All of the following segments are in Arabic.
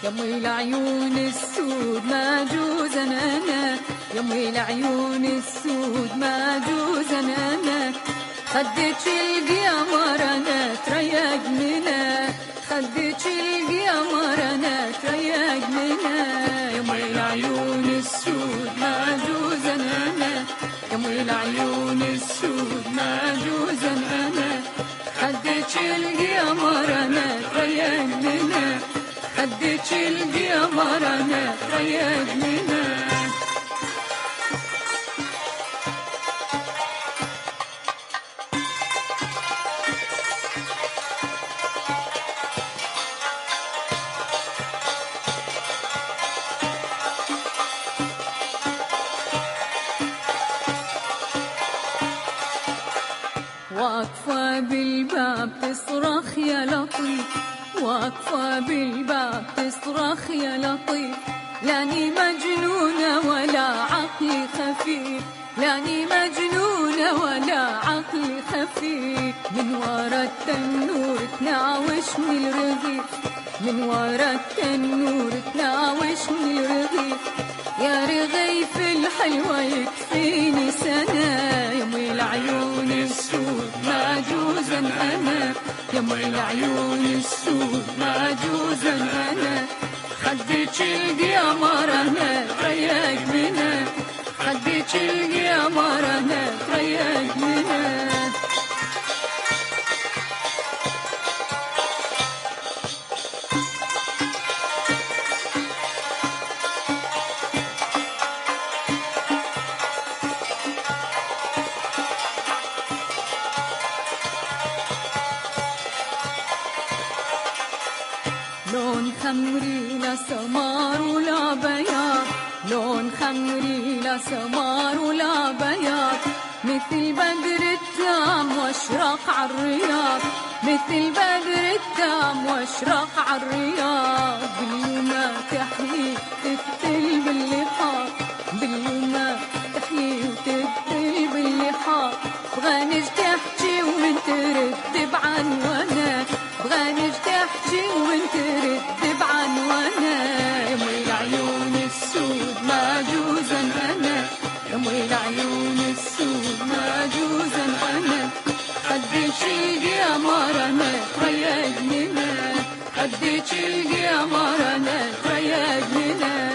يا أمي العيون السود ما جوز أنا، يا أمي العيون السود ما جوز أنا، خدك القمر أنا تريق منا، خدك القمر أنا تريق منا، يا أمي العيون السود ما جوز أنا، يا أمي العيون السود ما جوز أنا، خدك القمر أنا تريق منا، خدك القمر أنا تريق منا. واقفة بالباب تصرخ يا لطيف، واقفة بالباب تصرخ يا لطيف، لاني مجنونة ولا عقلي خفيف، لاني مجنونة ولا عقلي خفيف، من ورا التنور تناوشني الرغيف، من ورا التنور تناوشني الرغيف، يا رغيف الحلوة يكفيني سنة، يا أمي العيون السود ما جوز أنا، يا أمي العيون السود ما جوز أنا، خدك القمر أنا تريق منا، خدك القمر أنا تريق منا. لون خمري لا سمار ولا بياض، لون خمري لا سمار ولا بياض، مثل بدر التام واشرق عالرياض، مثل بدر التام واشرق عالرياض، باليوم تحيي تقتل باللحاظ، باليوم تحيي وتقتل باللحاظ، بغنج تحكي ومن ترتب عنوانك، بغنج تحكي ومن ترتب عنوانك، يا أمي العيون السود ما جوز أنا، يا أمي العيون السود ما جوز أنا، خدك القمر أنا تريق منا، خدك القمر أنا تريق منا.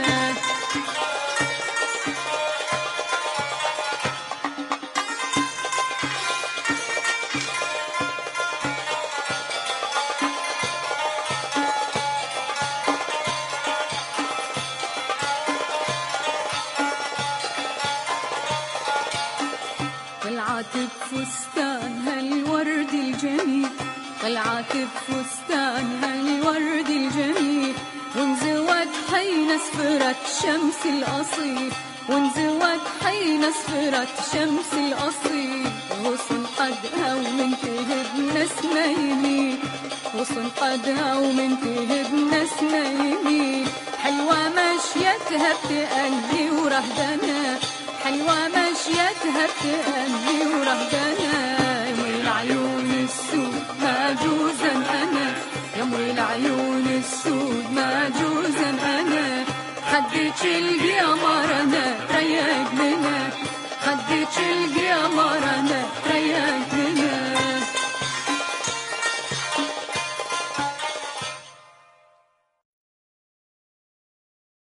طلعت بفستان هالورد الجميل، طلعت بفستان هالورد الجميل، وانزوت حين اسفرت شمس الأصيل، وانزوت حين اسفرت شمس الأصيل، غصن قدها ومن تهب نسمة يميل، غصن قدها ومن تهب نسمة يميل، حلوة مشيتها بتأني ورهدنا، حلوة مشيتها بتأني ورهدنا، يا أمي العيون السود ما جوز أنا، يا أمي العيون السود ما جوز أنا، خدك القمر أنا تريق منا، خدك القمر أنا تريق منا.